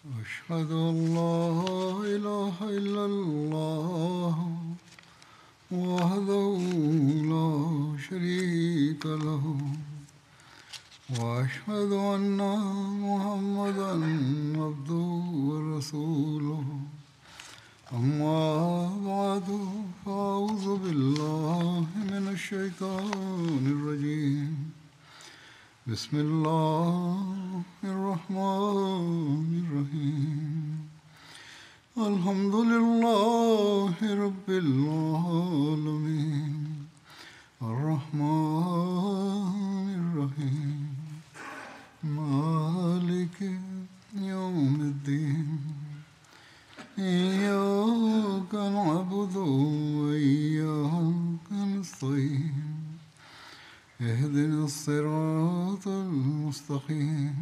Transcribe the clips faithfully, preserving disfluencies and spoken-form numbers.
أشهد أن لا إله إلا الله وحده لا شريك له وأشهد أن محمدا عبده ورسوله أما بعد فأعوذ بالله من الشيطان الرجيم بسم الله الرحمن الرحيم الحمد لله رب العالمين الرحمن الرحيم مالك يوم الدين إياك نعبد وإياك نستعين اهدنا الصراط المستقيم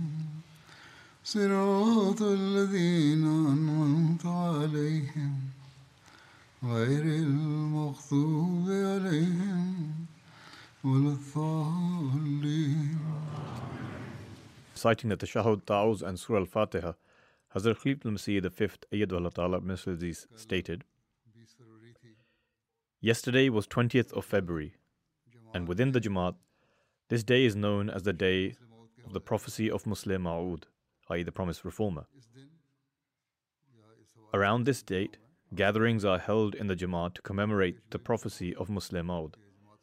صراط الذين أنعمت عليهم غير المغضوب عليهم ولا الضالين. Citing the Tashahhud, Ta'awuz and Surah Al-Fatiha, Hazrat Khalifatul Masih the fifth, Ayyadullah Ta'ala Misl Aziz stated, yesterday was twentieth of February, and within the Jamaat, this day is known as the day of the prophecy of Musleh Ma'ud, that is the promised reformer. Around this date, gatherings are held in the Jamaat to commemorate the prophecy of Musleh Ma'ud.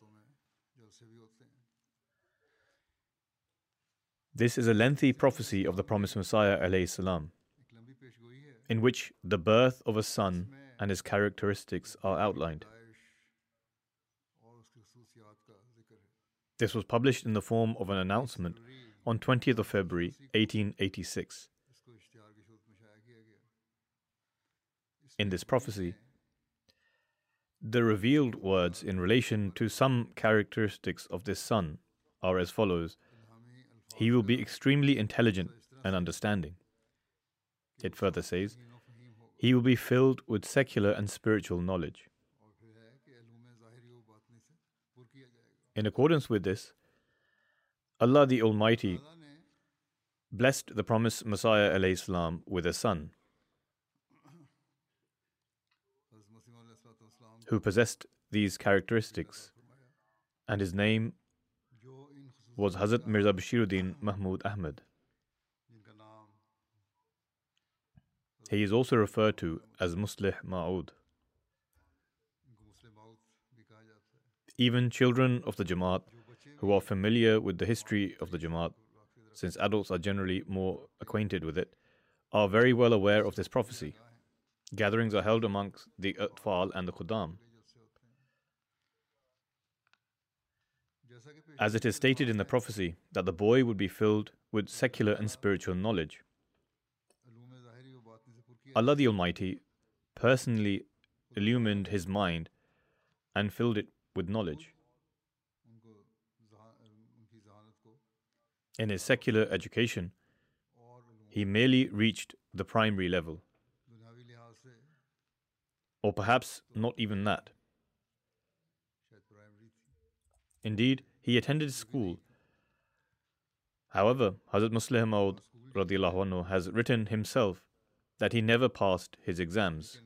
This is a lengthy prophecy of the promised Messiah alayhi salam, in which the birth of a son and his characteristics are outlined. This was published in the form of an announcement on twentieth of February, eighteen eighty-six. In this prophecy, the revealed words in relation to some characteristics of this son are as follows: he will be extremely intelligent and understanding. It further says, he will be filled with secular and spiritual knowledge. In accordance with this, Allah the Almighty blessed the promised Messiah alayhi salam with a son who possessed these characteristics, and his name was Hazrat Mirza Bashiruddin Mahmud Ahmad. He is also referred to as Musleh Ma'ud. Even children of the Jamaat who are familiar with the history of the Jamaat, since adults are generally more acquainted with it, are very well aware of this prophecy. Gatherings are held amongst the Atfal and the Qudam. As it is stated in the prophecy that the boy would be filled with secular and spiritual knowledge, Allah the Almighty personally illumined his mind and filled it with knowledge. In his secular education, he merely reached the primary level, or perhaps not even that. Indeed, he attended school. However, Hazrat Musleh Ma'ud radiyallahu anhu has written himself that he never passed his exams.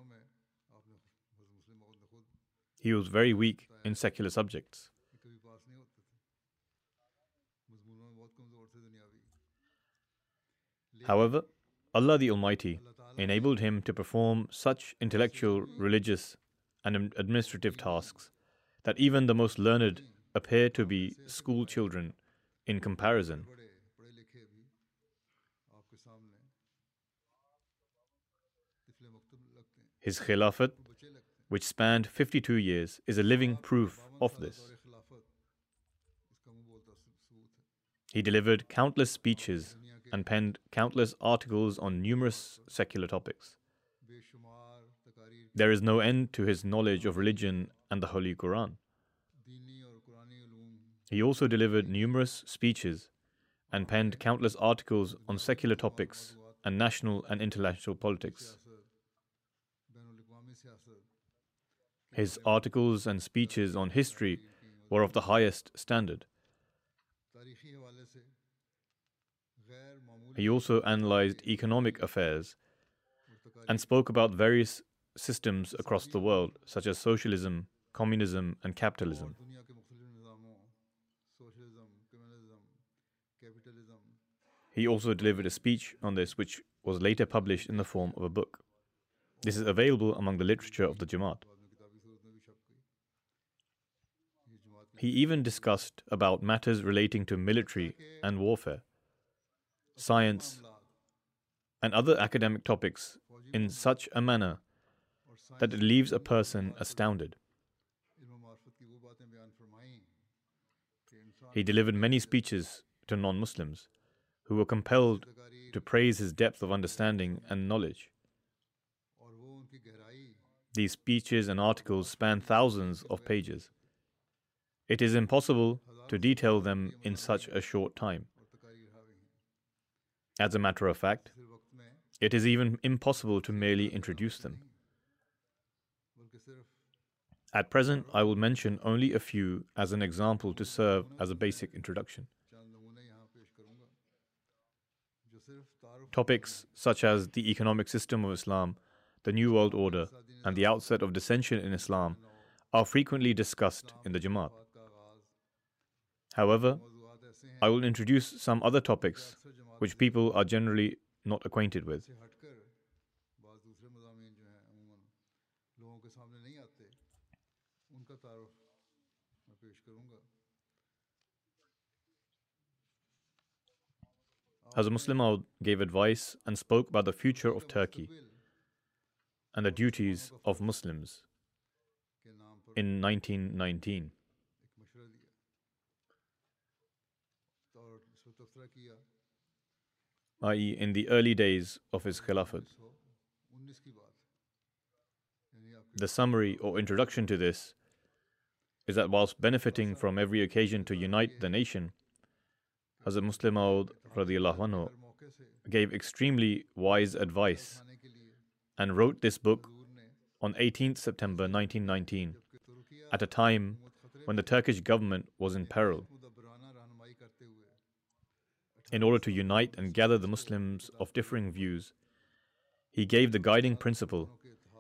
He was very weak in secular subjects. However, Allah the Almighty enabled him to perform such intellectual, religious, and administrative tasks that even the most learned appear to be school children in comparison. His Khilafat, which spanned fifty-two years, is a living proof of this. He delivered countless speeches and penned countless articles on numerous secular topics. There is no end to his knowledge of religion and the Holy Quran. He also delivered numerous speeches and penned countless articles on secular topics and national and international politics. His articles and speeches on history were of the highest standard. He also analyzed economic affairs and spoke about various systems across the world, such as socialism, communism, and capitalism. He also delivered a speech on this, which was later published in the form of a book. This is available among the literature of the Jamaat. He even discussed about matters relating to military and warfare, science, and other academic topics in such a manner that it leaves a person astounded. He delivered many speeches to non-Muslims who were compelled to praise his depth of understanding and knowledge. These speeches and articles span thousands of pages. It is impossible to detail them in such a short time. As a matter of fact, it is even impossible to merely introduce them. At present, I will mention only a few as an example to serve as a basic introduction. Topics such as the economic system of Islam, the New World Order, and the outset of dissension in Islam are frequently discussed in the Jamaat. However, I will introduce some other topics which people are generally not acquainted with. Hazrat Muslim Maud gave advice and spoke about the future of Turkey and the duties of Muslims in nineteen nineteen. that is, in the early days of his Khilafat. The summary or introduction to this is that whilst benefiting from every occasion to unite the nation, Hazrat Muslim Maud radiyallahu anhu gave extremely wise advice and wrote this book on eighteenth September nineteen nineteen at a time when the Turkish government was in peril. In order to unite and gather the Muslims of differing views, he gave the guiding principle: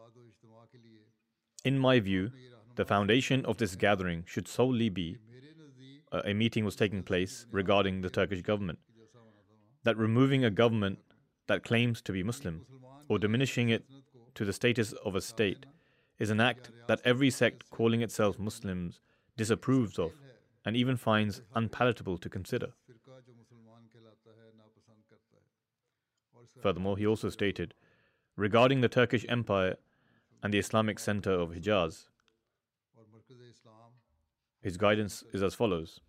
in my view, the foundation of this gathering should solely be uh, a meeting was taking place regarding the Turkish government, that removing a government that claims to be Muslim or diminishing it to the status of a state is an act that every sect calling itself Muslims disapproves of and even finds unpalatable to consider. Furthermore, he also stated, regarding the Turkish Empire and the Islamic center of Hijaz, his guidance is as follows.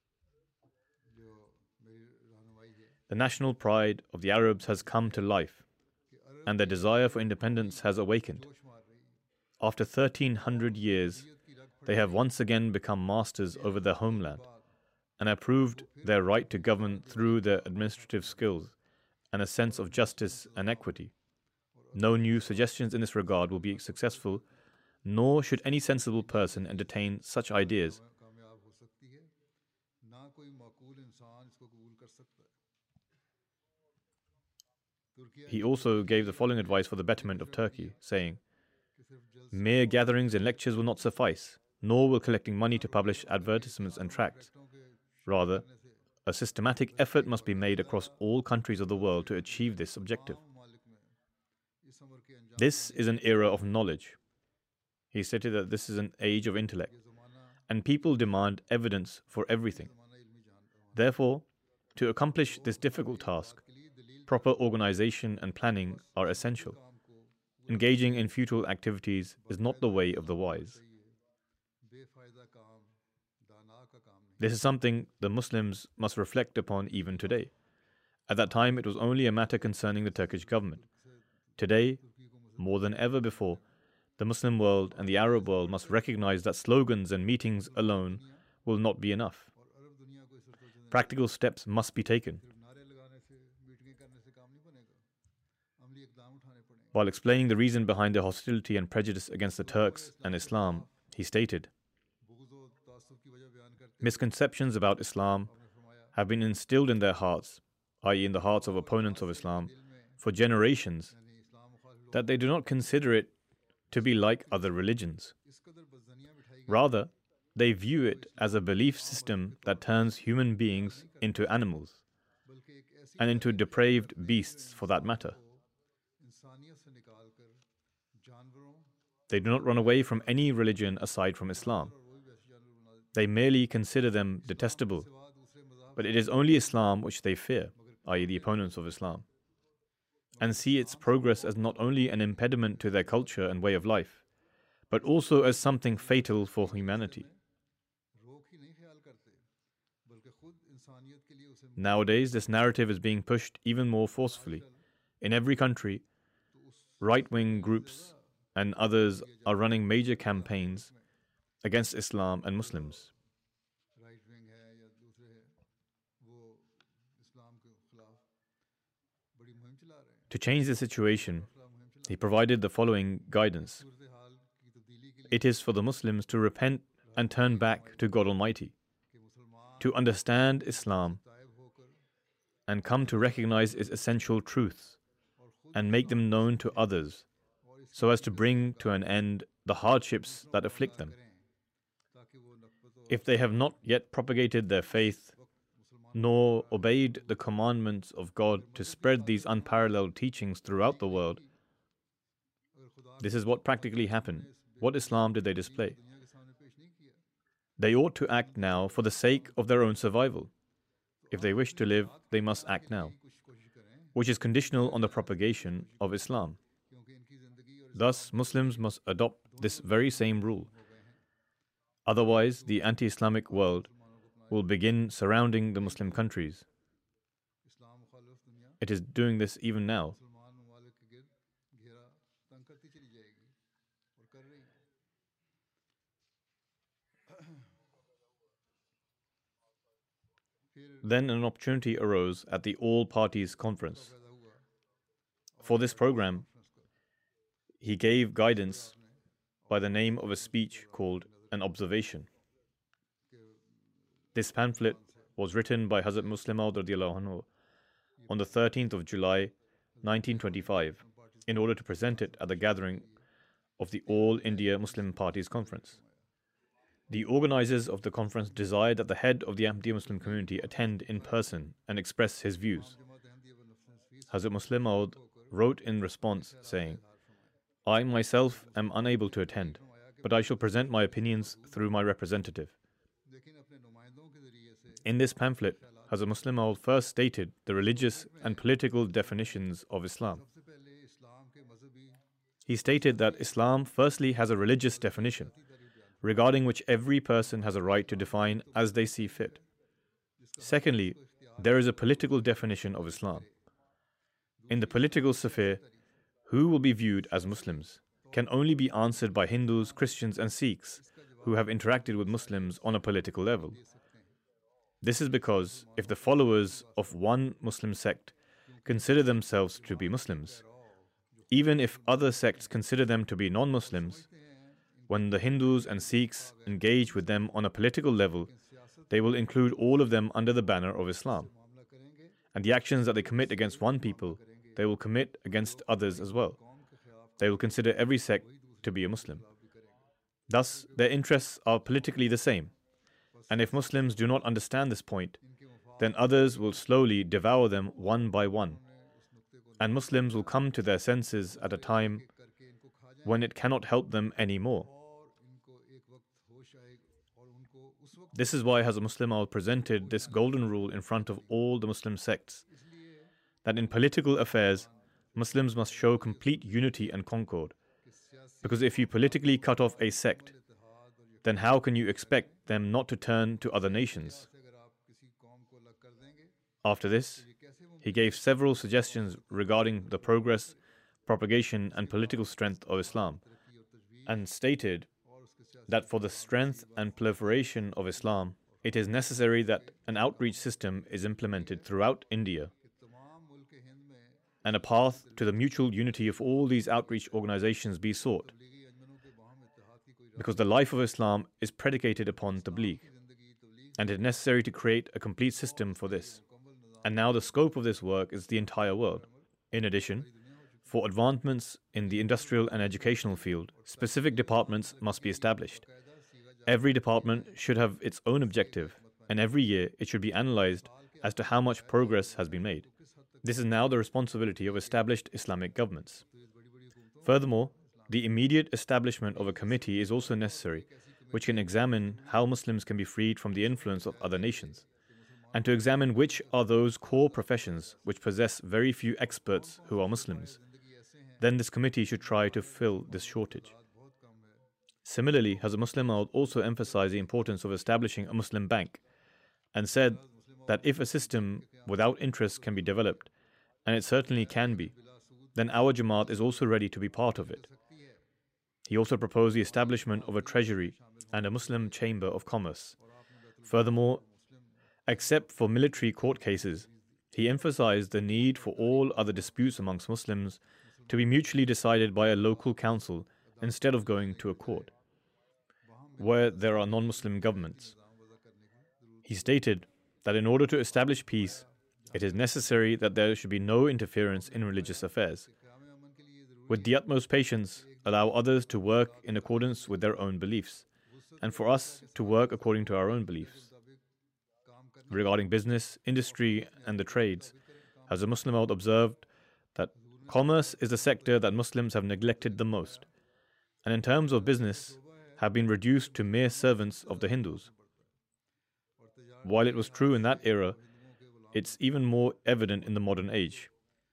The national pride of the Arabs has come to life, and their desire for independence has awakened. After thirteen hundred years, they have once again become masters over their homeland and have proved their right to govern through their administrative skills and a sense of justice and equity. No new suggestions in this regard will be successful, nor should any sensible person entertain such ideas. He also gave the following advice for the betterment of Turkey, saying, mere gatherings and lectures will not suffice, nor will collecting money to publish advertisements and tracts. Rather, a systematic effort must be made across all countries of the world to achieve this objective. This is an era of knowledge. He stated that this is an age of intellect, and people demand evidence for everything. Therefore, to accomplish this difficult task, proper organization and planning are essential. Engaging in futile activities is not the way of the wise. This is something the Muslims must reflect upon even today. At that time, it was only a matter concerning the Turkish government. Today, more than ever before, the Muslim world and the Arab world must recognize that slogans and meetings alone will not be enough. Practical steps must be taken. While explaining the reason behind the hostility and prejudice against the Turks and Islam, he stated, misconceptions about Islam have been instilled in their hearts that is in the hearts of opponents of Islam, for generations, that they do not consider it to be like other religions. Rather, they view it as a belief system that turns human beings into animals, and into depraved beasts for that matter. They do not run away from any religion aside from Islam. They merely consider them detestable, but it is only Islam which they fear, that is the opponents of Islam, and see its progress as not only an impediment to their culture and way of life, but also as something fatal for humanity. Nowadays, this narrative is being pushed even more forcefully. In every country, right-wing groups and others are running major campaigns against Islam and Muslims. To change the situation, he provided the following guidance. It is for the Muslims to repent and turn back to God Almighty, to understand Islam and come to recognize its essential truths and make them known to others, so as to bring to an end the hardships that afflict them. If they have not yet propagated their faith, nor obeyed the commandments of God to spread these unparalleled teachings throughout the world, this is what practically happened. What Islam did they display? They ought to act now for the sake of their own survival. If they wish to live, they must act now, which is conditional on the propagation of Islam. Thus, Muslims must adopt this very same rule. Otherwise, the anti-Islamic world will begin surrounding the Muslim countries. It is doing this even now. Then an opportunity arose at the All Parties Conference. For this program, he gave guidance by the name of a speech called An Observation. This pamphlet was written by Hazrat Muslim Maud radiallahu anhu on the thirteenth of July, nineteen twenty-five, in order to present it at the gathering of the All India Muslim Parties Conference. The organizers of the conference desired that the head of the Ahmadiyya Muslim community attend in person and express his views. Hazrat Muslim Maud wrote in response saying, I myself am unable to attend, but I shall present my opinions through my representative. In this pamphlet, Hazrat Muslim Maud first stated the religious and political definitions of Islam. He stated that Islam firstly has a religious definition, regarding which every person has a right to define as they see fit. Secondly, there is a political definition of Islam. In the political sphere, who will be viewed as Muslims can only be answered by Hindus, Christians and Sikhs who have interacted with Muslims on a political level. This is because if the followers of one Muslim sect consider themselves to be Muslims, even if other sects consider them to be non-Muslims, when the Hindus and Sikhs engage with them on a political level, they will include all of them under the banner of Islam. And the actions that they commit against one people, they will commit against others as well. They will consider every sect to be a Muslim. Thus, their interests are politically the same. And if Muslims do not understand this point, then others will slowly devour them one by one. And Muslims will come to their senses at a time when it cannot help them anymore. This is why Hazrat Muslim Maud presented this golden rule in front of all the Muslim sects, that in political affairs, Muslims must show complete unity and concord. Because if you politically cut off a sect, then how can you expect them not to turn to other nations? After this, he gave several suggestions regarding the progress, propagation and political strength of Islam, and stated that for the strength and proliferation of Islam, it is necessary that an outreach system is implemented throughout India, and a path to the mutual unity of all these outreach organizations be sought, because the life of Islam is predicated upon tabligh, and it is necessary to create a complete system for this. And now the scope of this work is the entire world. In addition, for advancements in the industrial and educational field, specific departments must be established. Every department should have its own objective, and every year it should be analyzed as to how much progress has been made. This is now the responsibility of established Islamic governments. Furthermore, the immediate establishment of a committee is also necessary, which can examine how Muslims can be freed from the influence of other nations, and to examine which are those core professions which possess very few experts who are Muslims. Then this committee should try to fill this shortage. Similarly, Hazrat Muslim Maud also emphasized the importance of establishing a Muslim bank and said that if a system without interest can be developed, and it certainly can be, then our Jamaat is also ready to be part of it. He also proposed the establishment of a treasury and a Muslim chamber of commerce. Furthermore, except for military court cases, he emphasized the need for all other disputes amongst Muslims to be mutually decided by a local council instead of going to a court, where there are non-Muslim governments. He stated that in order to establish peace, it is necessary that there should be no interference in religious affairs. With the utmost patience, allow others to work in accordance with their own beliefs, and for us to work according to our own beliefs. Regarding business, industry, and the trades, Hazrat Muslim Maud observed that commerce is the sector that Muslims have neglected the most, and in terms of business, have been reduced to mere servants of the Hindus. While it was true in that era, it's even more evident in the modern age.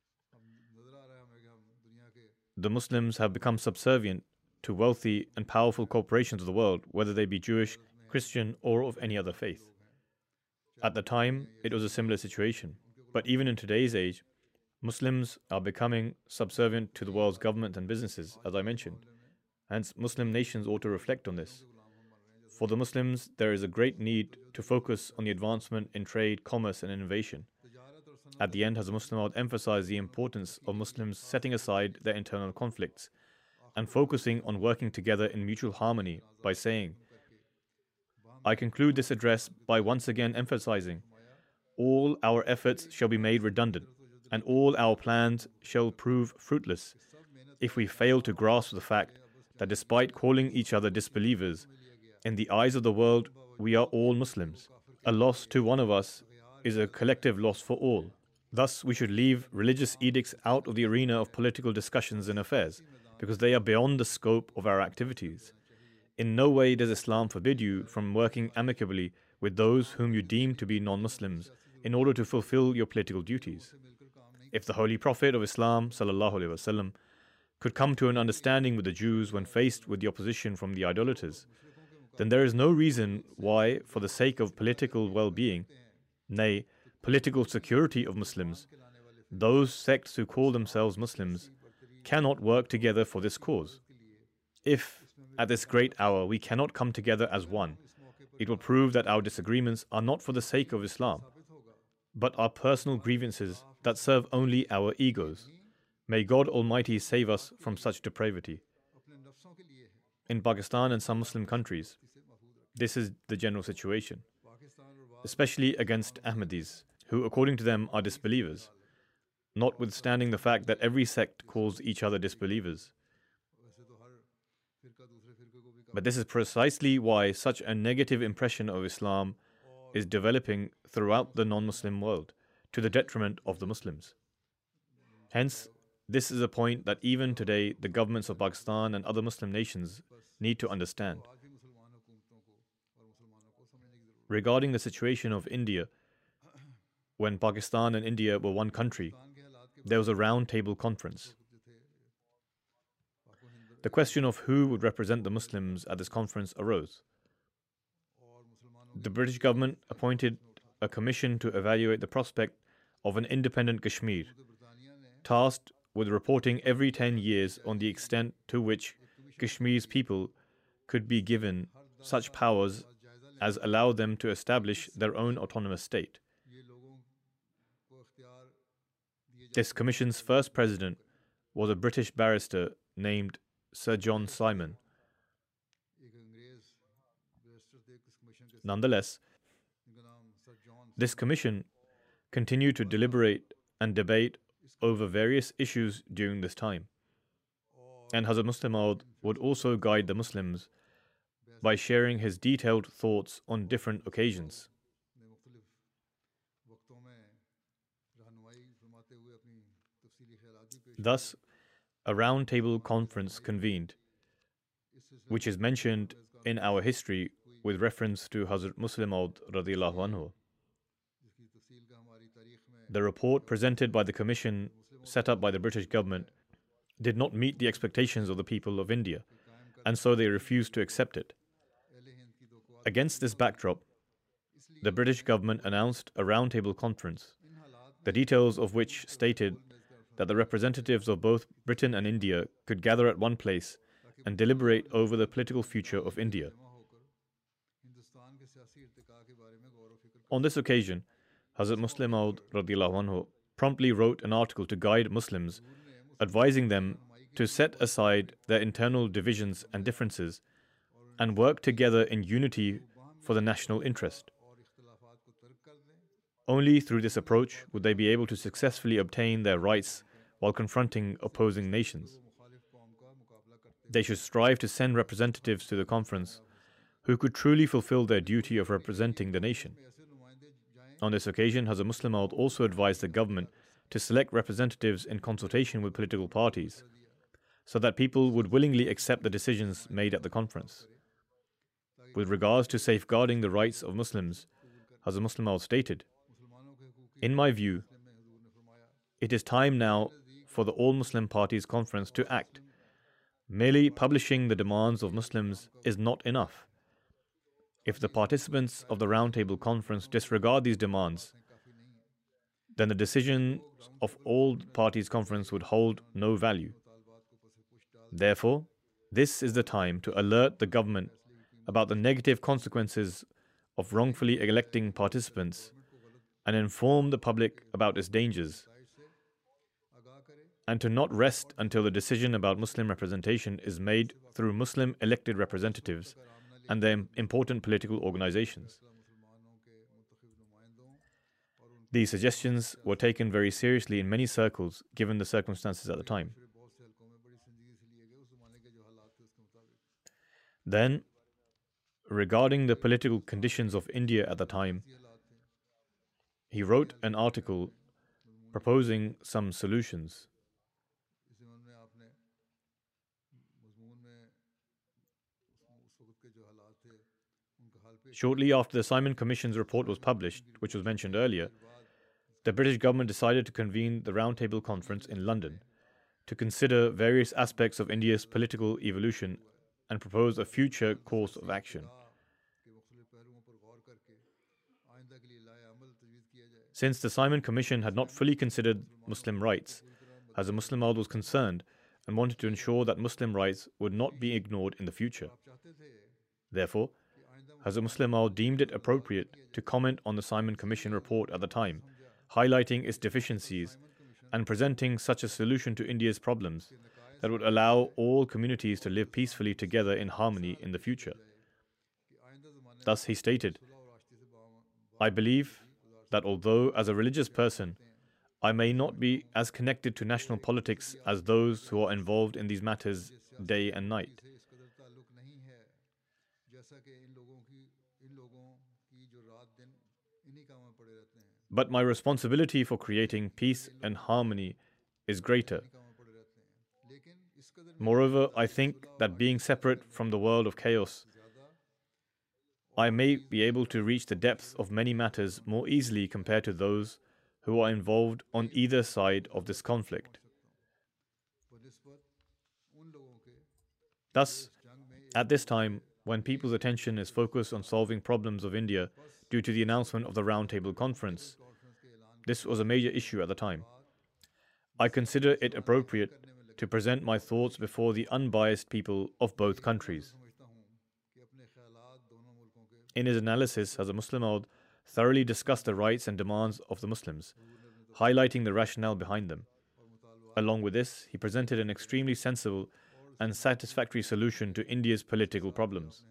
The Muslims have become subservient to wealthy and powerful corporations of the world, whether they be Jewish, Christian, or of any other faith. At the time, it was a similar situation. But even in today's age, Muslims are becoming subservient to the world's government and businesses, as I mentioned. Hence, Muslim nations ought to reflect on this. For the Muslims, there is a great need to focus on the advancement in trade, commerce, and innovation. At the end, Hazrat Muslim Maud emphasized the importance of Muslims setting aside their internal conflicts and focusing on working together in mutual harmony by saying, I conclude this address by once again emphasizing, all our efforts shall be made redundant, and all our plans shall prove fruitless if we fail to grasp the fact that despite calling each other disbelievers, in the eyes of the world, we are all Muslims. A loss to one of us is a collective loss for all. Thus, we should leave religious edicts out of the arena of political discussions and affairs, because they are beyond the scope of our activities. In no way does Islam forbid you from working amicably with those whom you deem to be non-Muslims in order to fulfill your political duties. If the Holy Prophet of Islam sallallahu alaihi wasallam could come to an understanding with the Jews when faced with the opposition from the idolaters, then there is no reason why, for the sake of political well-being, nay, political security of Muslims, those sects who call themselves Muslims cannot work together for this cause. If, at this great hour, we cannot come together as one, it will prove that our disagreements are not for the sake of Islam, but are personal grievances that serve only our egos. May God Almighty save us from such depravity. In Pakistan and some Muslim countries, this is the general situation, especially against Ahmadis, who according to them are disbelievers, notwithstanding the fact that every sect calls each other disbelievers. But this is precisely why such a negative impression of Islam is developing throughout the non-Muslim world, to the detriment of the Muslims. Hence, this is a point that even today the governments of Pakistan and other Muslim nations need to understand. Regarding the situation of India, when Pakistan and India were one country, there was a round table conference. The question of who would represent the Muslims at this conference arose. The British government appointed a commission to evaluate the prospect of an independent Kashmir, tasked with reporting every ten years on the extent to which Kashmir's people could be given such powers as allow them to establish their own autonomous state. This commission's first president was a British barrister named Sir John Simon. Nonetheless, this commission continued to deliberate and debate over various issues during this time. And Hazrat Muslim Maud would also guide the Muslims by sharing his detailed thoughts on different occasions. Thus, a round-table conference convened, which is mentioned in our history with reference to Hazrat Muslim Maud radiyallahu anhu. The report presented by the commission set up by the British government did not meet the expectations of the people of India, and so they refused to accept it. Against this backdrop, the British government announced a roundtable conference, the details of which stated that the representatives of both Britain and India could gather at one place and deliberate over the political future of India. On this occasion, Hazrat Muslim Maud radiyallahu anhu promptly wrote an article to guide Muslims, advising them to set aside their internal divisions and differences and work together in unity for the national interest. Only through this approach would they be able to successfully obtain their rights while confronting opposing nations. They should strive to send representatives to the conference who could truly fulfill their duty of representing the nation. On this occasion, Hazrat Muslim Maud also advised the government to select representatives in consultation with political parties, so that people would willingly accept the decisions made at the conference. With regards to safeguarding the rights of Muslims, Hazrat Muslim Maud stated, "In my view, it is time now for the All Muslim Parties Conference to act. Merely publishing the demands of Muslims is not enough. If the participants of the Roundtable Conference disregard these demands, then the decisions of all parties conference would hold no value. Therefore, this is the time to alert the government about the negative consequences of wrongfully electing participants and inform the public about its dangers, and to not rest until the decision about Muslim representation is made through Muslim elected representatives and their important political organizations." These suggestions were taken very seriously in many circles given the circumstances at the time. Then, regarding the political conditions of India at the time, he wrote an article proposing some solutions. Shortly after the Simon Commission's report was published, which was mentioned earlier, the British government decided to convene the Roundtable Conference in London to consider various aspects of India's political evolution and propose a future course of action. Since the Simon Commission had not fully considered Muslim rights, Hazrat Muslim Maud was concerned and wanted to ensure that Muslim rights would not be ignored in the future. Therefore, Hazrat Muslim Maud deemed it appropriate to comment on the Simon Commission report at the time, highlighting its deficiencies and presenting such a solution to India's problems that would allow all communities to live peacefully together in harmony in the future. Thus he stated, "I believe that although as a religious person, I may not be as connected to national politics as those who are involved in these matters day and night, but my responsibility for creating peace and harmony is greater. Moreover, I think that being separate from the world of chaos, I may be able to reach the depths of many matters more easily compared to those who are involved on either side of this conflict." Thus, at this time, when people's attention is focused on solving problems of India due to the announcement of the Roundtable Conference, this was a major issue at the time. I consider it appropriate to present my thoughts before the unbiased people of both countries. In his analysis, Hazrat Muslim Maud thoroughly discussed the rights and demands of the Muslims, highlighting the rationale behind them. Along with this, he presented an extremely sensible and satisfactory solution to India's political problems.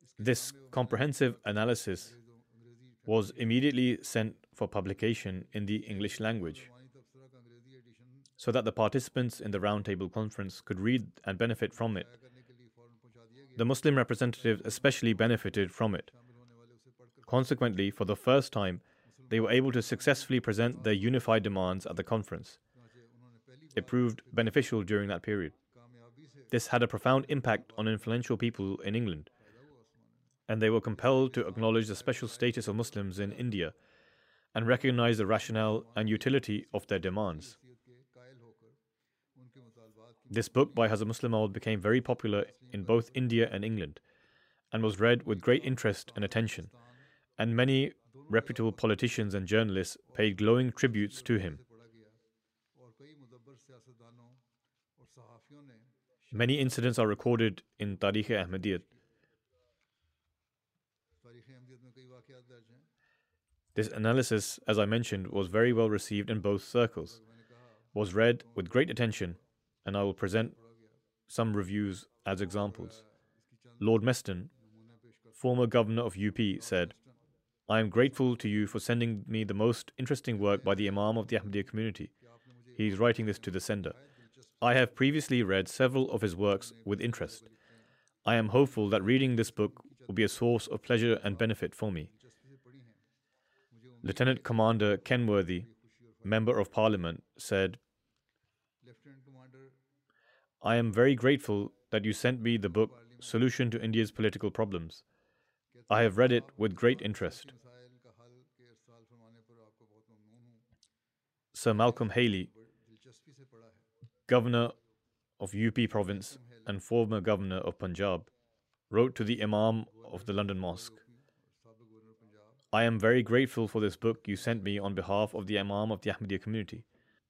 This comprehensive analysis was immediately sent for publication in the English language, so that the participants in the Roundtable Conference could read and benefit from it. The Muslim representatives especially benefited from it. Consequently, for the first time, they were able to successfully present their unified demands at the conference. It proved beneficial during that period. This had a profound impact on influential people in England, and they were compelled to acknowledge the special status of Muslims in India and recognize the rationale and utility of their demands. This book by Hazrat Muslim Maud became very popular in both India and England and was read with great interest and attention, and many reputable politicians and journalists paid glowing tributes to him. Many incidents are recorded in Tarikh-e-Ahmadiyyat. This analysis, as I mentioned, was very well received in both circles, was read with great attention, and I will present some reviews as examples. Lord Meston, former governor of U P, said, "I am grateful to you for sending me the most interesting work by the Imam of the Ahmadiyya community." He is writing this to the sender. "I have previously read several of his works with interest. I am hopeful that reading this book will be a source of pleasure and benefit for me." Lieutenant Commander Kenworthy, Member of Parliament, said, "I am very grateful that you sent me the book Solution to India's Political Problems. I have read it with great interest." Sir Malcolm Haley, Governor of U P Province and former Governor of Punjab, wrote to the Imam of the London Mosque, "I am very grateful for this book you sent me on behalf of the Imam of the Ahmadiyya community.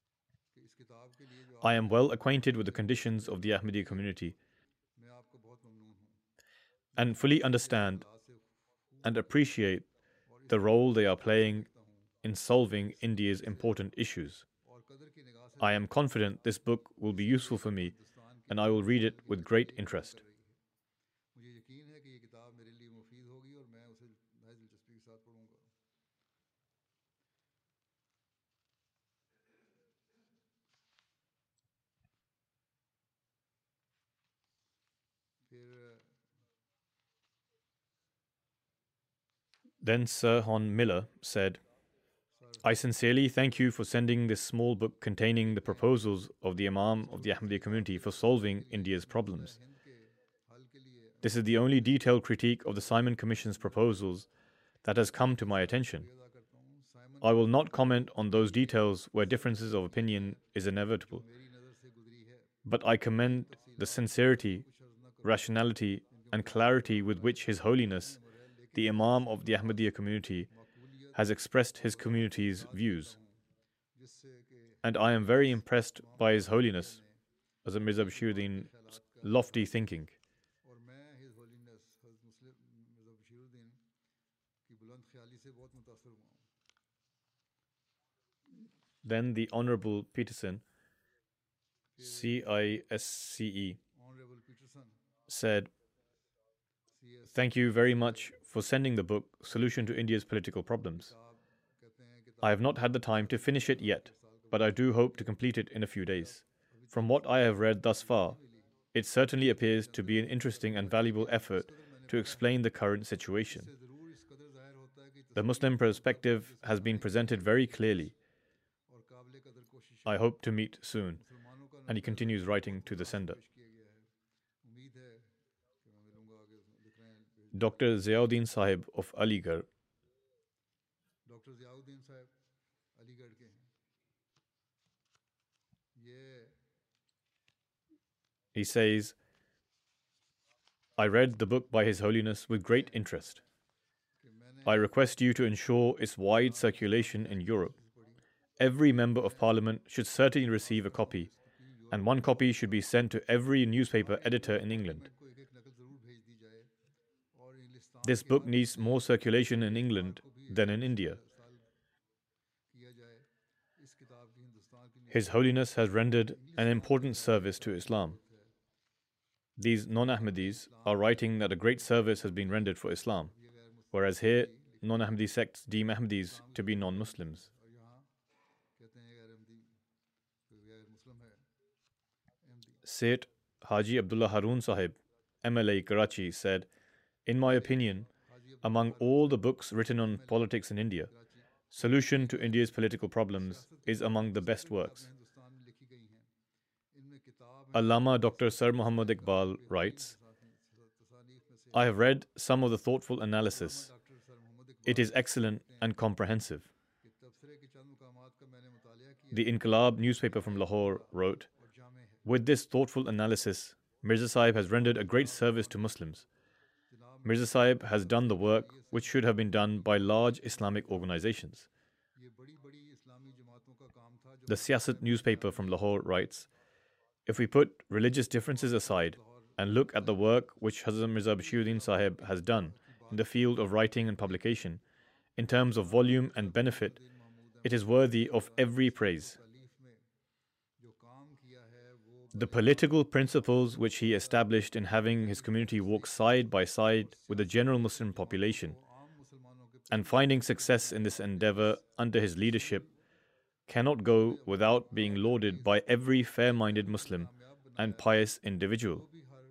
I am well acquainted with the conditions of the Ahmadiyya community and fully understand and appreciate the role they are playing in solving India's important issues. I am confident this book will be useful for me, and I will read it with great interest." Then Sir Hon Miller said, "I sincerely thank you for sending this small book containing the proposals of the Imam of the Ahmadiyya community for solving India's problems. This is the only detailed critique of the Simon Commission's proposals that has come to my attention. I will not comment on those details where differences of opinion is inevitable, but I commend the sincerity, rationality, and clarity with which His Holiness, the Imam of the Ahmadiyya community, has expressed his community's views. And I am very impressed by His Holiness, Hazrat Mirza Bashiruddin's lofty thinking." Then the Honorable Peterson, C I S C E, said, "Thank you very much for sending the book Solution to India's Political Problems. I have not had the time to finish it yet, but I do hope to complete it in a few days. From what I have read thus far, it certainly appears to be an interesting and valuable effort to explain the current situation. The Muslim perspective has been presented very clearly. I hope to meet soon." And he continues writing to the sender. Doctor Ziauddin Sahib of Aligarh, he says, "I read the book by His Holiness with great interest. I request you to ensure its wide circulation in Europe. Every member of Parliament should certainly receive a copy, and one copy should be sent to every newspaper editor in England. This book needs more circulation in England than in India. His Holiness has rendered an important service to Islam. these non-Ahmadis are writing that a great service has been rendered for Islam, whereas here non-Ahmadi sects deem Ahmadis to be non-Muslims. Seth Haji Abdullah Harun Sahib, M L A Karachi, said, "In my opinion, among all the books written on politics in India, Solution to India's Political Problems is among the best works." Allama Doctor Sir Muhammad Iqbal writes, "I have read some of the thoughtful analysis. It is excellent and comprehensive." The Inqilab newspaper from Lahore wrote, "With this thoughtful analysis, Mirza Sahib has rendered a great service to Muslims. Mirza Sahib has done the work which should have been done by large Islamic organizations." The Siyasat newspaper from Lahore writes, "If we put religious differences aside and look at the work which Hazrat Mirza Bashiruddin Sahib has done in the field of writing and publication, in terms of volume and benefit, it is worthy of every praise. The political principles which he established in having his community walk side by side with the general Muslim population and finding success in this endeavor under his leadership cannot go without being lauded by every fair-minded Muslim and pious individual."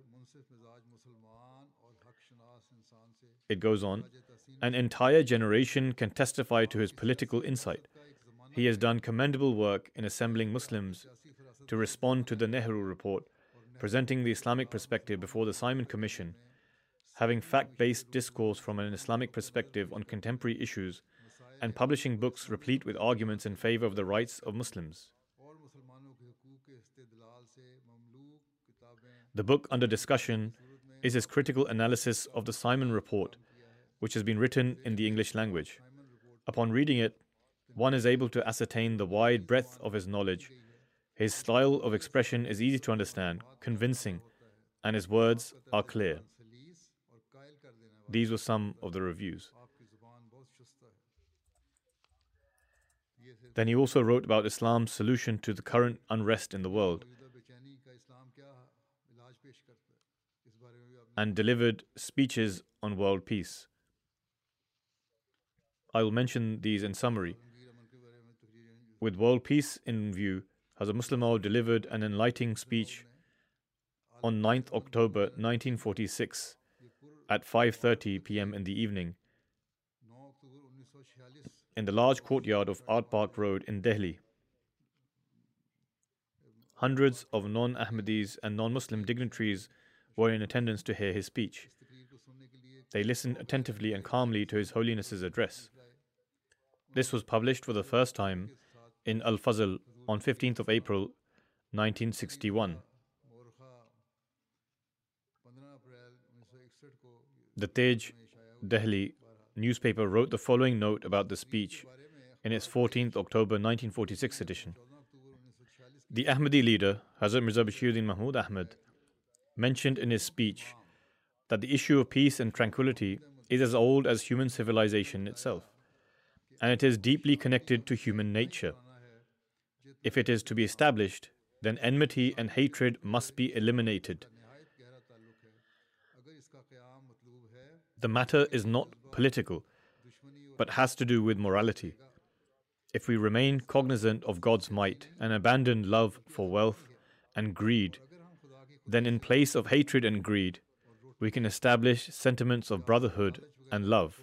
It goes on, "An entire generation can testify to his political insight. He has done commendable work in assembling Muslims to respond to the Nehru report, presenting the Islamic perspective before the Simon Commission, having fact-based discourse from an Islamic perspective on contemporary issues, and publishing books replete with arguments in favor of the rights of Muslims. The book under discussion is his critical analysis of the Simon report, which has been written in the English language. Upon reading it, one is able to ascertain the wide breadth of his knowledge. His style of expression is easy to understand, convincing, and his words are clear." These were some of the reviews. Then he also wrote about Islam's solution to the current unrest in the world and delivered speeches on world peace. I will mention these in summary. With world peace in view, Hazrat Muslim Maud delivered an enlightening speech on ninth October nineteen forty-six at five thirty p m in the evening in the large courtyard of Art Park Road in Delhi. Hundreds of non-Ahmadis and non-Muslim dignitaries were in attendance to hear his speech. They listened attentively and calmly to His Holiness's address. This was published for the first time in Al-Fazl on fifteenth of April nineteen sixty-one. The Tej Delhi newspaper wrote the following note about the speech in its fourteenth October nineteen forty-six edition. The Ahmadi leader, Hazrat Mirza Bashiruddin Mahmud Ahmad, mentioned in his speech that the issue of peace and tranquility is as old as human civilization itself, and it is deeply connected to human nature. If it is to be established, then enmity and hatred must be eliminated. The matter is not political, but has to do with morality. If we remain cognizant of God's might and abandon love for wealth and greed, then in place of hatred and greed, we can establish sentiments of brotherhood and love.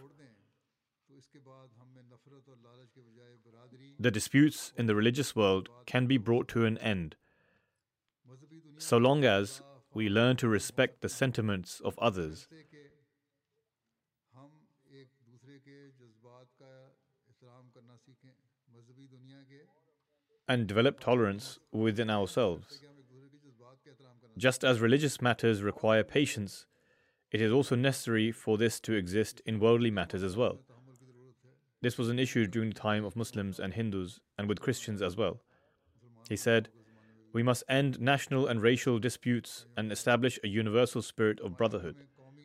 The disputes in the religious world can be brought to an end, so long as we learn to respect the sentiments of others. And develop tolerance within ourselves. Just as religious matters require patience, it is also necessary for this to exist in worldly matters as well. This was an issue during the time of Muslims and Hindus, and with Christians as well. He said, "We must end national and racial disputes and establish a universal spirit of brotherhood."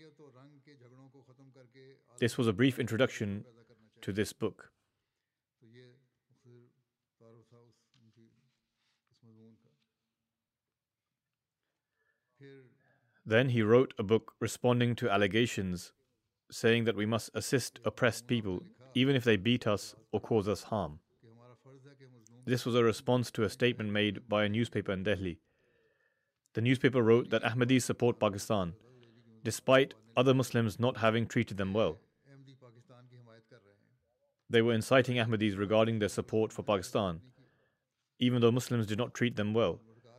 This was a brief introduction to this book. Then he wrote a book responding to allegations, saying that we must assist oppressed people, even if they beat us or cause us harm. This was a response to a statement made by a newspaper in Delhi. The newspaper wrote that Ahmadis support Pakistan, despite other Muslims not having treated them well. They were inciting Ahmadis regarding their support for Pakistan, even though Muslims did not treat them well.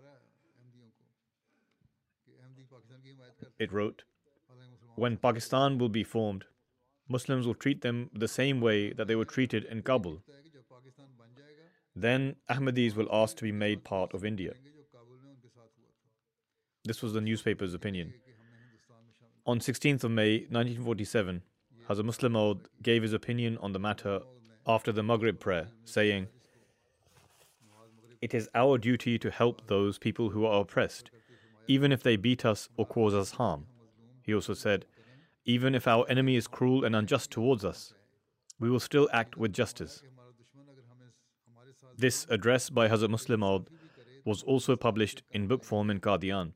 It wrote, "When Pakistan will be formed, Muslims will treat them the same way that they were treated in Kabul. Then Ahmadis will ask to be made part of India." This was the newspaper's opinion. On sixteenth of May nineteen forty-seven, Hazrat Muslim Maud gave his opinion on the matter after the Maghrib prayer, saying, "It is our duty to help those people who are oppressed, even if they beat us or cause us harm." He also said, "Even if our enemy is cruel and unjust towards us, we will still act with justice." This address by Hazrat Muslim Maud was also published in book form in Qadian.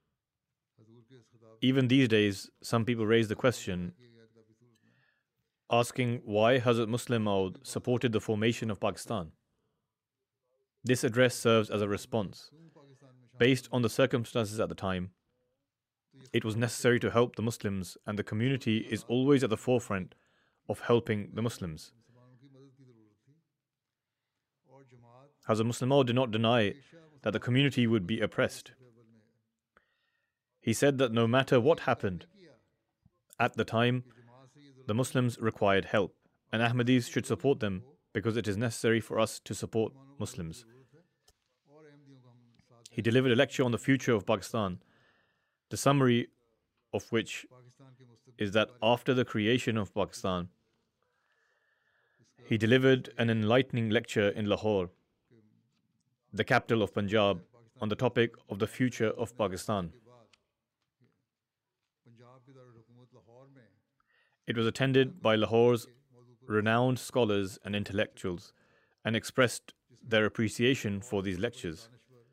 Even these days, some people raise the question, asking why Hazrat Muslim Maud supported the formation of Pakistan. This address serves as a response. Based on the circumstances at the time, it was necessary to help the Muslims, and the community is always at the forefront of helping the Muslims. Hazrat Muslim Maud did not deny that the community would be oppressed. He said that no matter what happened, at the time, the Muslims required help, and Ahmadis should support them because it is necessary for us to support Muslims. He delivered a lecture on the future of Pakistan, the summary of which is that after the creation of Pakistan, he delivered an enlightening lecture in Lahore, the capital of Punjab, on the topic of the future of Pakistan. It was attended by Lahore's renowned scholars and intellectuals, and expressed their appreciation for these lectures.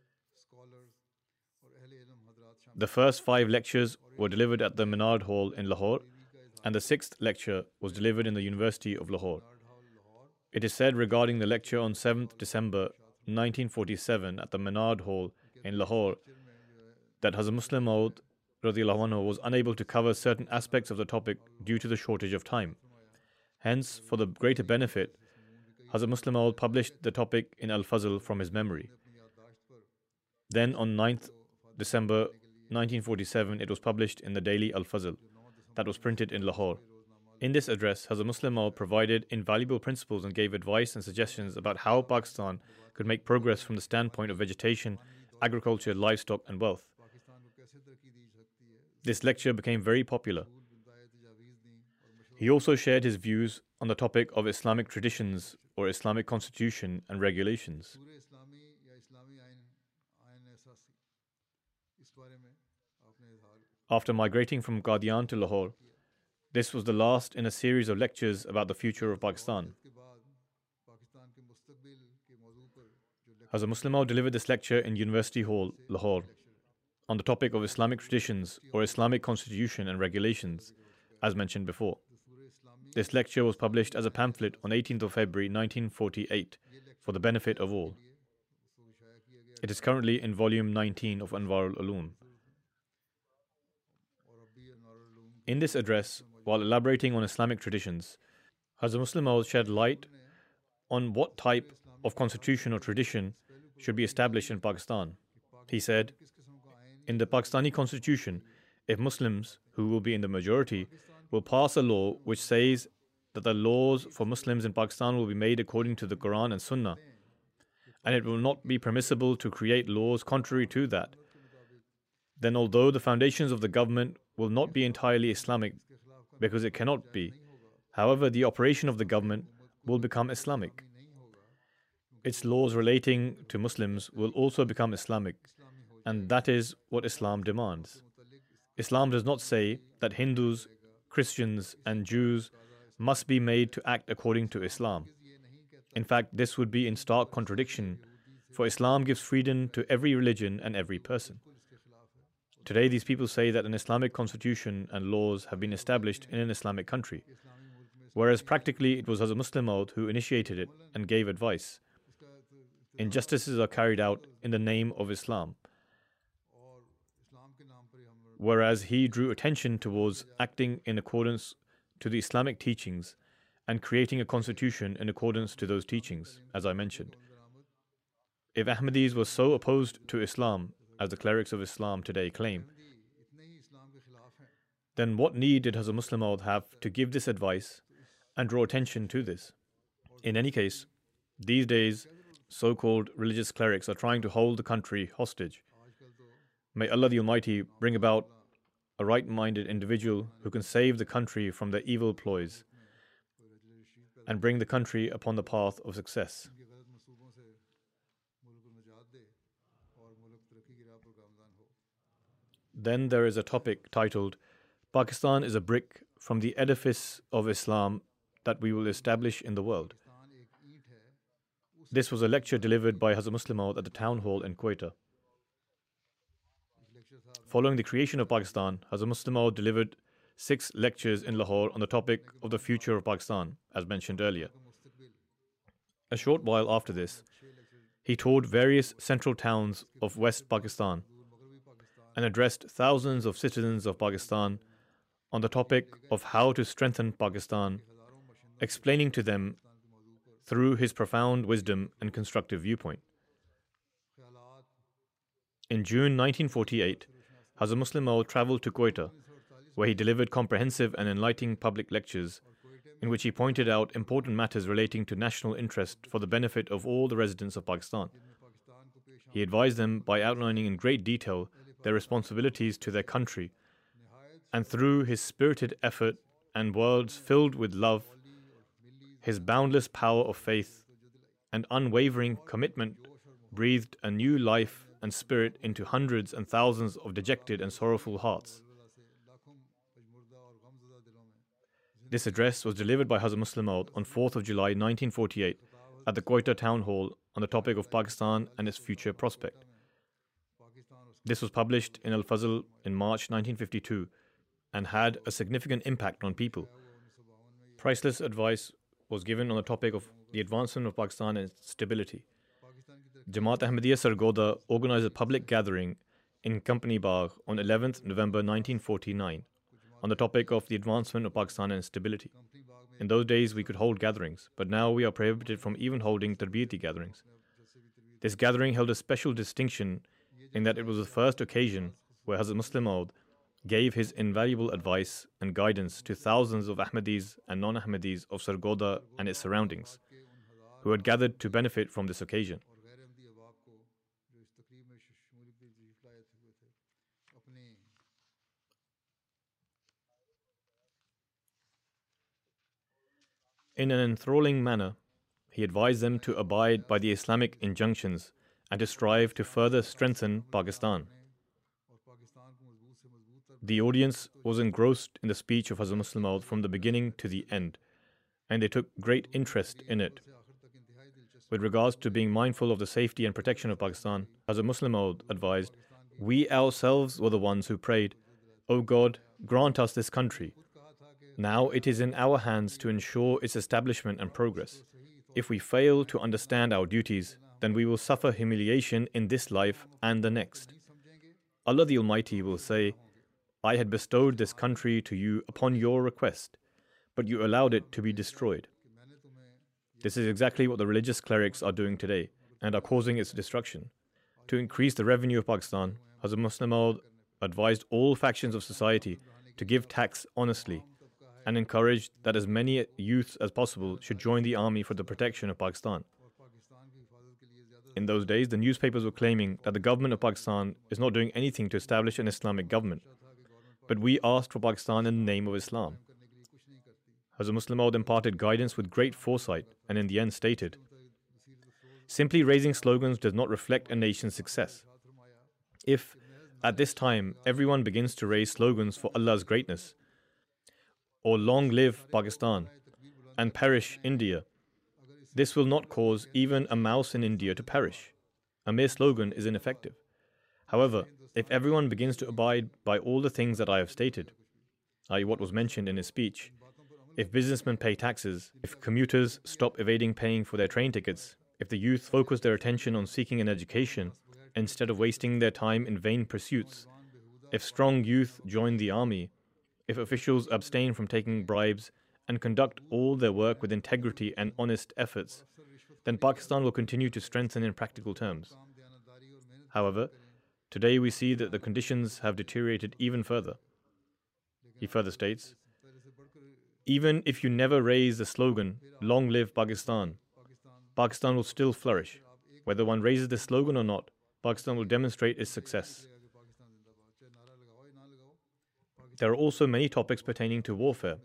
The first five lectures were delivered at the Minard Hall in Lahore, and the sixth lecture was delivered in the University of Lahore. It is said regarding the lecture on seventh December nineteen forty-seven at the Minard Hall in Lahore that Hazrat Muslim Maud radhiyallahu anhu was unable to cover certain aspects of the topic due to the shortage of time. Hence, for the greater benefit, Hazrat Muslim Maud published the topic in Al-Fazl from his memory. Then on ninth December nineteen forty-seven, it was published in the daily Al-Fazl that was printed in Lahore. In this address, Hazrat Muslim Maud provided invaluable principles and gave advice and suggestions about how Pakistan could make progress from the standpoint of vegetation, agriculture, livestock, and wealth. This lecture became very popular. He also shared his views on the topic of Islamic traditions or Islamic constitution and regulations. After migrating from Qadian to Lahore, this was the last in a series of lectures about the future of Pakistan. Hazrat Muslim Maud delivered this lecture in University Hall, Lahore, on the topic of Islamic traditions or Islamic constitution and regulations, as mentioned before. This lecture was published as a pamphlet on eighteenth of February nineteen forty-eight for the benefit of all. It is currently in volume nineteen of Anwar al-Ulum. In this address, while elaborating on Islamic traditions, Hazrat Muslim Maud shed light on what type of constitution or tradition should be established in Pakistan. He said, "In the Pakistani constitution, if Muslims, who will be in the majority, will pass a law which says that the laws for Muslims in Pakistan will be made according to the Quran and Sunnah, and it will not be permissible to create laws contrary to that, then although the foundations of the government will not be entirely Islamic, because it cannot be, however, the operation of the government will become Islamic. Its laws relating to Muslims will also become Islamic, and that is what Islam demands. Islam does not say that Hindus, Christians, and Jews must be made to act according to Islam. In fact, this would be in stark contradiction, for Islam gives freedom to every religion and every person. Today, these people say that an Islamic constitution and laws have been established in an Islamic country, whereas practically it was Hazrat Muslim Maud who initiated it and gave advice. Injustices are carried out in the name of Islam, whereas he drew attention towards acting in accordance to the Islamic teachings and creating a constitution in accordance to those teachings, as I mentioned. If Ahmadis were so opposed to Islam, as the clerics of Islam today claim, then what need did Hazrat Muslim Maud have to give this advice and draw attention to this? In any case, these days, so-called religious clerics are trying to hold the country hostage. May Allah the Almighty bring about a right-minded individual who can save the country from their evil ploys and bring the country upon the path of success. Then there is a topic titled, Pakistan is a brick from the edifice of Islam that we will establish in the world. This was a lecture delivered by Hazrat Muslim Maud at the town hall in Quetta. Following the creation of Pakistan, Hazrat Muslim Maud delivered six lectures in Lahore on the topic of the future of Pakistan, as mentioned earlier. A short while after this, he toured various central towns of West Pakistan and addressed thousands of citizens of Pakistan on the topic of how to strengthen Pakistan, explaining to them through his profound wisdom and constructive viewpoint. In June nineteen forty-eight, Hazrat Muslim Maud travelled to Quetta, where he delivered comprehensive and enlightening public lectures in which he pointed out important matters relating to national interest for the benefit of all the residents of Pakistan. He advised them by outlining in great detail their responsibilities to their country, and through his spirited effort and words filled with love, his boundless power of faith and unwavering commitment breathed a new life and spirit into hundreds and thousands of dejected and sorrowful hearts. This address was delivered by Hazrat Muslim Maud on fourth of July nineteen forty-eight at the Quetta town hall on the topic of Pakistan and its future prospect. This was published in Al-Fazl in March nineteen fifty-two and had a significant impact on people. Priceless advice was given on the topic of the advancement of Pakistan and its stability. Jamaat Ahmadiyya Sargodha organized a public gathering in Company Bagh on eleventh of November nineteen forty-nine on the topic of the advancement of Pakistan and its stability. In those days, we could hold gatherings, but now we are prohibited from even holding tarbiyati gatherings. This gathering held a special distinction in that it was the first occasion where Hazrat Muslim Maud gave his invaluable advice and guidance to thousands of Ahmadis and non-Ahmadis of Sargodha and its surroundings, who had gathered to benefit from this occasion. In an enthralling manner, he advised them to abide by the Islamic injunctions and to strive to further strengthen Pakistan. The audience was engrossed in the speech of Hazrat Muslim Maud from the beginning to the end, and they took great interest in it. With regards to being mindful of the safety and protection of Pakistan, Hazrat Muslim Maud advised, "We ourselves were the ones who prayed, 'O God, grant us this country.' Now it is in our hands to ensure its establishment and progress. If we fail to understand our duties, then we will suffer humiliation in this life and the next. Allah the Almighty will say, 'I had bestowed this country to you upon your request, but you allowed it to be destroyed.' This is exactly what the religious clerics are doing today and are causing its destruction. To increase the revenue of Pakistan, Hazrat Muslim Maud advised all factions of society to give tax honestly and encouraged that as many youths as possible should join the army for the protection of Pakistan. In those days, the newspapers were claiming that the government of Pakistan is not doing anything to establish an Islamic government, but we asked for Pakistan in the name of Islam. Hazrat Muslim Maud imparted guidance with great foresight and in the end stated, "Simply raising slogans does not reflect a nation's success. If, at this time, everyone begins to raise slogans for Allah's greatness, or 'Long live Pakistan' and 'Perish India,' this will not cause even a mouse in India to perish. A mere slogan is ineffective. However, if everyone begins to abide by all the things that I have stated, that is what was mentioned in his speech, if businessmen pay taxes, if commuters stop evading paying for their train tickets, if the youth focus their attention on seeking an education instead of wasting their time in vain pursuits, if strong youth join the army, if officials abstain from taking bribes and conduct all their work with integrity and honest efforts, then Pakistan will continue to strengthen in practical terms. However, today we see that the conditions have deteriorated even further. He further states, even if you never raise the slogan, "Long live Pakistan," Pakistan will still flourish. Whether one raises this slogan or not, Pakistan will demonstrate its success. There are also many topics pertaining to warfare.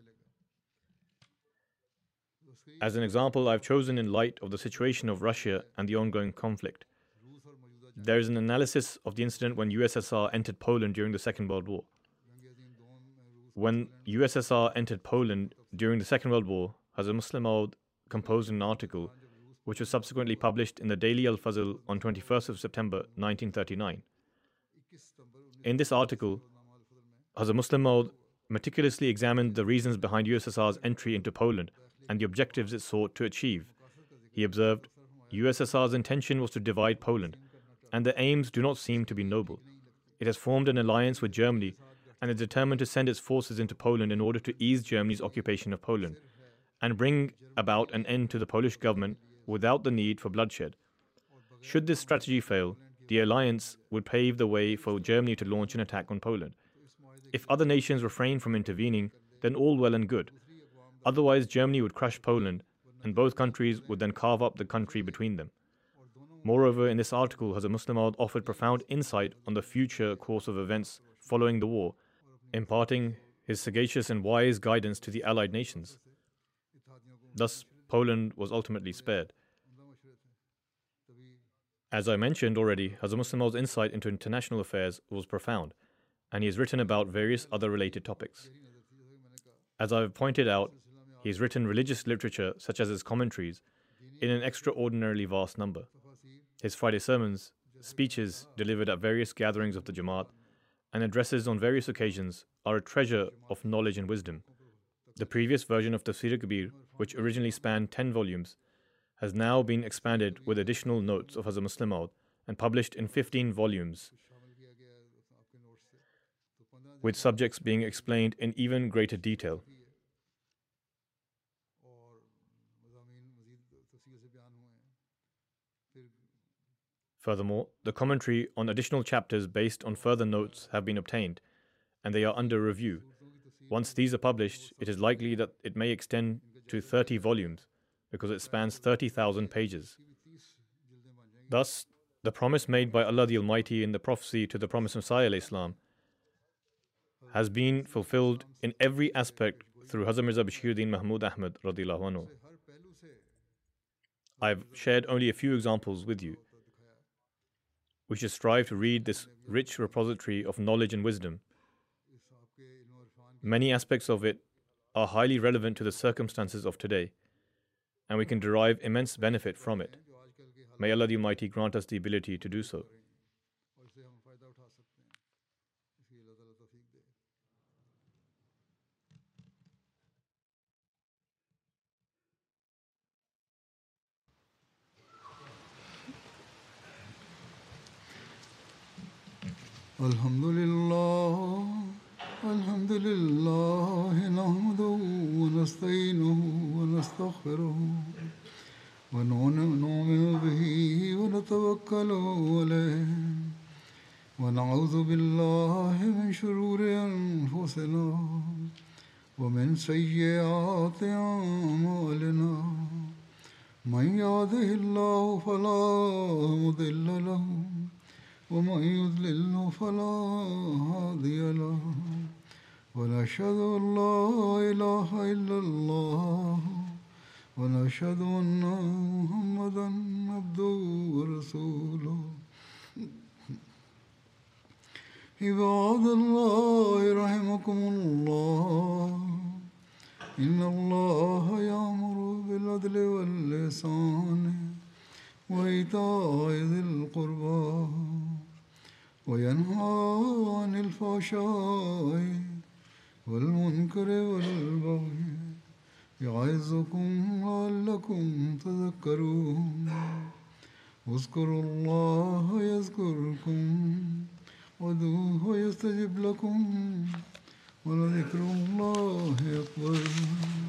As an example, I've chosen in light of the situation of Russia and the ongoing conflict. There is an analysis of the incident when U S S R entered Poland during the Second World War. When U S S R entered Poland during the Second World War, Hazrat Muslim Maud composed an article which was subsequently published in the Daily Al-Fazl on twenty-first of September nineteen thirty-nine. In this article, Hazrat Muslim Maud meticulously examined the reasons behind U S S R's entry into Poland and the objectives it sought to achieve. He observed, U S S R's intention was to divide Poland, and the aims do not seem to be noble. It has formed an alliance with Germany and is determined to send its forces into Poland in order to ease Germany's occupation of Poland and bring about an end to the Polish government without the need for bloodshed. Should this strategy fail, the alliance would pave the way for Germany to launch an attack on Poland. If other nations refrain from intervening, then all well and good. Otherwise, Germany would crush Poland, and both countries would then carve up the country between them. Moreover, in this article, Hazrat Muslim Maud offered profound insight on the future course of events following the war, imparting his sagacious and wise guidance to the allied nations. Thus, Poland was ultimately spared. As I mentioned already, Hazrat Muslim Maud's insight into international affairs was profound, and he has written about various other related topics. As I have pointed out, he has written religious literature, such as his commentaries, in an extraordinarily vast number. His Friday sermons, speeches delivered at various gatherings of the Jamaat, and addresses on various occasions are a treasure of knowledge and wisdom. The previous version of Tafsir Kabir, which originally spanned ten volumes, has now been expanded with additional notes of Hazrat Muslim Maud and published in fifteen volumes, with subjects being explained in even greater detail. Furthermore, the commentary on additional chapters based on further notes have been obtained, and they are under review. Once these are published, it is likely that it may extend to thirty volumes, because it spans thirty thousand pages. Thus, the promise made by Allah the Almighty in the prophecy to the Promised Messiah Islam has been fulfilled in every aspect through Hazrat Mirza Bashiruddin Mahmud Ahmad radiyallahu anhu. I have shared only a few examples with you. We should strive to read this rich repository of knowledge and wisdom. Many aspects of it are highly relevant to the circumstances of today, and we can derive immense benefit from it. May Allah the Almighty grant us the ability to do so. Alhamdulillah, Alhamdulillah, nahmaduhu wa nasta'inuhu wa nastaghfiruh wa nu'minu bihi wa natawakkalu alayhi wa na'udhu billahi min shururi anfusina wa min sayyiati a'malina. Man yahdihillahu fala mudilla lahu ومن يضلل فلا هادي له ونشهد أن لا إله إلا الله ونشهد أن محمدا عبده ورسوله عباد الله رحمكم الله إن الله يأمر بالعدل والإحسان وإيتاء ذي القربى وينهى عن الفحشاء والمنكر والبغي يعظكم لعلكم تذكرون اذكروا الله يذكركم وادعوه يستجب لكم ولذكر الله أكبر